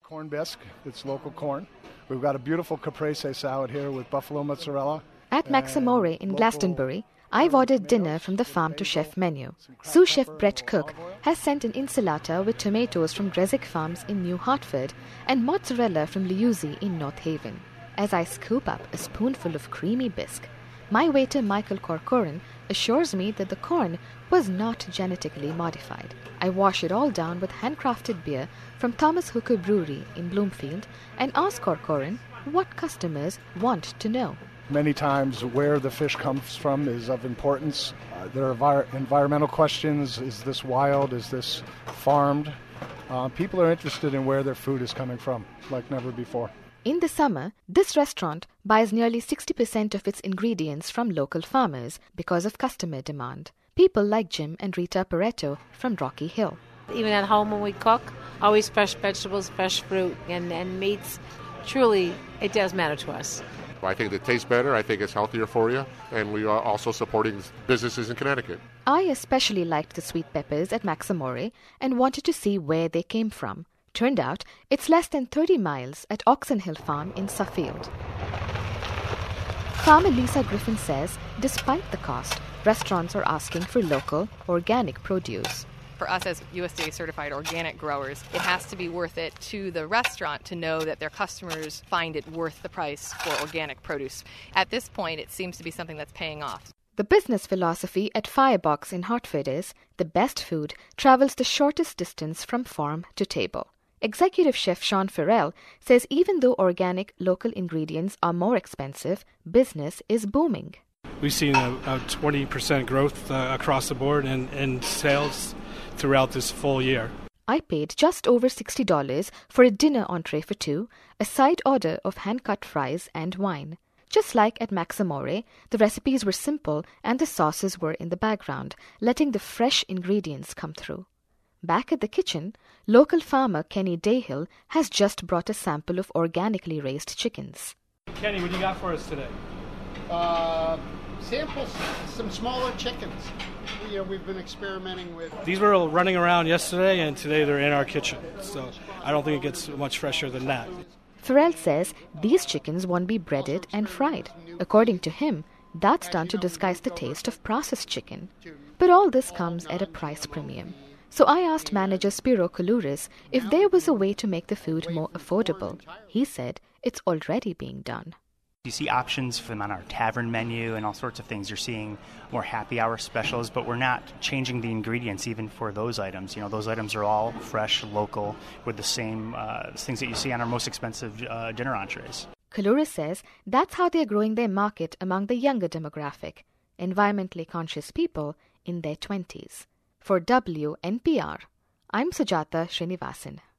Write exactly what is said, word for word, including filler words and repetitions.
corn bisque. It's local corn. We've got a beautiful caprese salad here with buffalo mozzarella. At Maximore in Glastonbury, I've ordered dinner from the farm-to-chef menu. Sous chef Brett Cook has sent an insalata with tomatoes from Dresik Farms in New Hartford and mozzarella from Liuzzi in North Haven. As I scoop up a spoonful of creamy bisque, my waiter Michael Corcoran assures me that the corn was not genetically modified. I wash it all down with handcrafted beer from Thomas Hooker Brewery in Bloomfield and ask Corcoran what customers want to know. Many times where the fish comes from is of importance. Uh, there are envir- environmental questions. Is this wild? Is this farmed? Uh, people are interested in where their food is coming from, like never before. In the summer, this restaurant buys nearly sixty percent of its ingredients from local farmers because of customer demand. People like Jim and Rita Pareto from Rocky Hill. Even at home when we cook, always fresh vegetables, fresh fruit, and, and meats. Truly, it does matter to us. I think it tastes better. I think it's healthier for you. And we are also supporting businesses in Connecticut. I especially liked the sweet peppers at Maximore and wanted to see where they came from. Turned out, it's less than thirty miles at Oxon Hill Farm in Suffield. Farmer Lisa Griffin says, despite the cost, restaurants are asking for local, organic produce. For us as U S D A certified organic growers, it has to be worth it to the restaurant to know that their customers find it worth the price for organic produce. At this point, it seems to be something that's paying off. The business philosophy at Firebox in Hartford is the best food travels the shortest distance from farm to table. Executive Chef Sean Farrell says even though organic local ingredients are more expensive, business is booming. We've seen a, a twenty percent growth uh, across the board in, in sales throughout this full year. I paid just over sixty dollars for a dinner entree for two, a side order of hand-cut fries and wine. Just like at Maximore, the recipes were simple and the sauces were in the background, letting the fresh ingredients come through. Back at the kitchen, local farmer Kenny Dayhill has just brought a sample of organically raised chickens. Kenny, what do you got for us today? Uh, samples, some smaller chickens. You know, we've been experimenting with. These were running around yesterday, and today they're in our kitchen. So I don't think it gets much fresher than that. Farrell says these chickens won't be breaded and fried. According to him, that's done to disguise the taste of processed chicken. But all this comes at a price premium. So I asked manager Spiro Koulouris if there was a way to make the food more affordable. He said it's already being done. You see options for them on our tavern menu and all sorts of things. You're seeing more happy hour specials, but we're not changing the ingredients even for those items. You know, those items are all fresh, local, with the same uh, things that you see on our most expensive uh, dinner entrees. Koulouris says that's how they're growing their market among the younger demographic, environmentally conscious people in their twenties. For W N P R, I'm Sujata Srinivasan.